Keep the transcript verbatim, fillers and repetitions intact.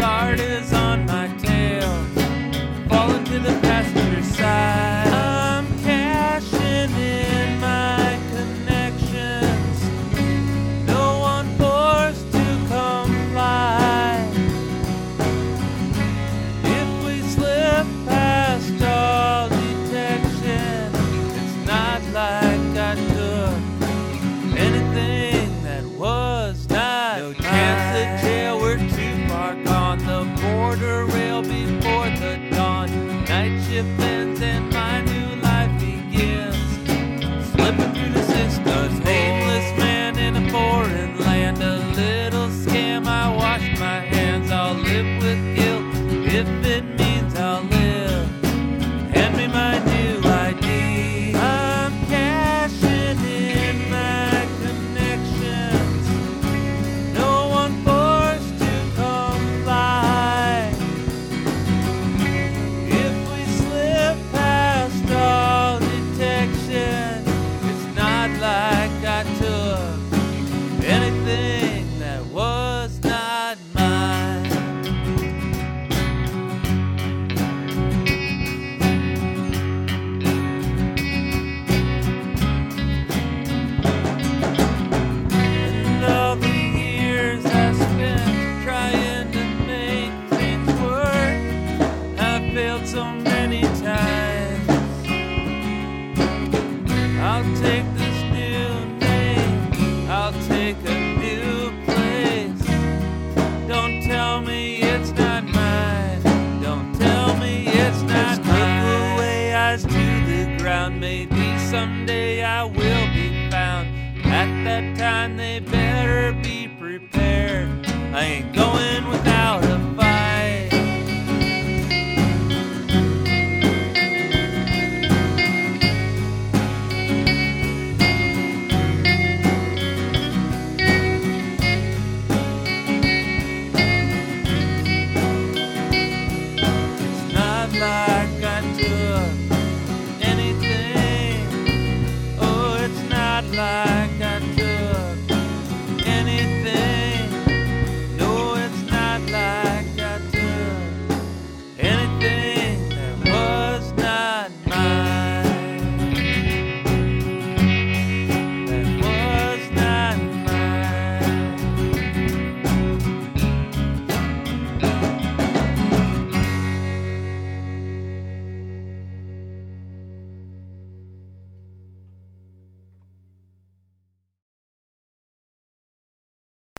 guard is on my tail, falling to the passenger side. I'm cashing in my connections, no one forced to comply. If we slip past all detection, it's not like I took anything that was not no mine. Chance of jail, we're too far gone. The border rail before the dawn. Night shift ends and my new life begins. Slipping through the systems, nameless man in a foreign land. A little scam, I wash my hands. I'll live with guilt if it means I'll live. Hand me my new I D. I'm cashing in my connections, no one forced to comply. If we slip past all detection, it's not like I took anything that was not mine. And all the years I spent trying to make things work, I failed so many times. I'll take this new name, I'll take a new place. Don't tell me it's not mine, don't tell me it's not mine. Slip away eyes to the ground, maybe someday I will be found. At that time they better be prepared. I ain't going without a